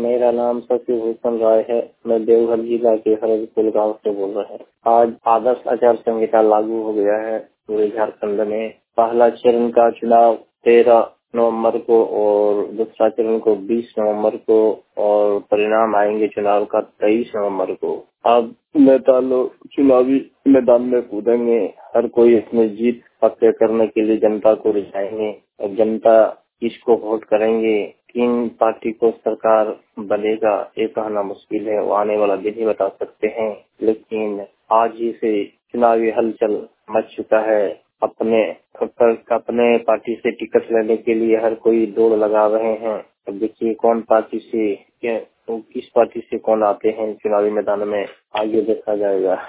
मेरा नाम शशिभूषण राय है। मैं देवघर जिला के हरदपुर गांव से बोल रहे हैं। आज आदर्श आचार संहिता लागू हो गया है पूरे झारखंड में। पहला चरण का चुनाव 13 नवंबर को और दूसरा चरण को 20 नवंबर को और परिणाम आएंगे चुनाव का 23 नवंबर को। अब नेता लोग चुनावी मैदान में कूदेंगे। हर कोई इसमें जीत पक्के करने के लिए जनता को रिझाएंगे और जनता किसको वोट करेंगे, किन पार्टी को सरकार बनेगा, ये कहना मुश्किल है। वो आने वाला दिन ही बता सकते हैं। लेकिन आज ही से चुनावी हलचल मच चुका है। अपने पार्टी से टिकट लेने के लिए हर कोई दौड़ लगा रहे हैं। अब देखिए कौन पार्टी से किस पार्टी से कौन आते हैं चुनावी मैदान में, आगे देखा जाएगा।